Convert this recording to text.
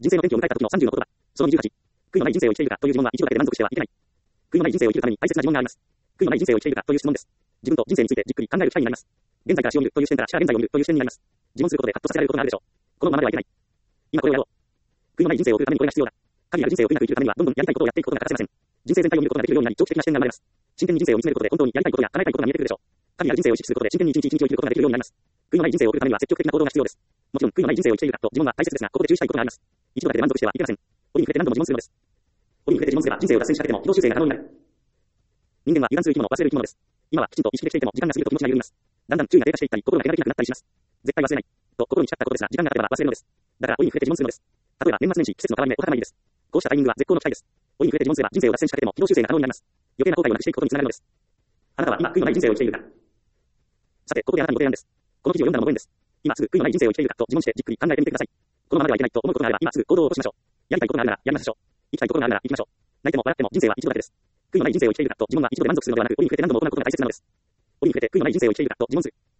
人生の転機を迎えた時の30の言葉。その28。悔いのない人生を生きているかという疑問は一度だけで満足してはいけない。悔いのない人生を生きるために大切な疑問があります。悔いのない人生を生きているかという質問です。自分と人生についてじっくり考える機会になります。現在から死を見るという視点から死から現在を見るという視点になります。自問することでカッとさせられることがあるでしょう。このままではいけない。今これをやろう。悔いのない人生を送るためにこれが必要だ。限りある人生を悔いなく生きるためにはどんどんやりたいことをやっていくことが欠かせません。人生全体を見ることができるようになり長期的な視点が生まれます。真剣に人生を見つめることで本当にやりたいことや叶えたいことが見えてくるでしょう。限りある人生を意識することで真剣に一日一日を生きることができるようになります。悔いのない人生を送るためには積極的な行動が必要です。もちろん悔いのない人生を生きているかと自問は大切ですが、ここで注意したいことがあります。一度だけで満足してはいけません。折に触れて何度も自問するのです。折に触れて自問すれば人生を脱線しかけても軌道修正が可能になる。人間は油断する生き物、忘れる生き物です。今はきちんと意識できていても時間が過ぎると気持ちが緩みます。だんだん注意が低下していったり、心が手ができなくなったりします。絶対忘れない。と心に誓ったことですが、時間が経てば忘れるのです。だから折に触れて自問するのです。例えば年末年始、季節の変わり目、お高まりです。こうしたタイミングは絶好の機会です。折に触れて自問すれば人生を脱線しかけても軌道修正が可能になります。余計な後悔をなくしていくことにつながるのです。あなたは今悔いのない人生を生きているか。さて、ここであなたにご提案です。この記事を読んだのもご縁です。今すぐ悔いのない人生を生きているかと自問してじっくり考えてみてください。このままではいけないと思うことがあれば今すぐ行動を起こしましょう。やりたいことがあるならやりましょう。行きたいところがあるなら行きましょう。泣いても笑っても人生は一度だけです。悔いのない人生を生きているかと自問は一度で満足するのではなく、折に触れて何度も行うことが大切なのです。折に触れて悔いのない人生を生きているかと自問する。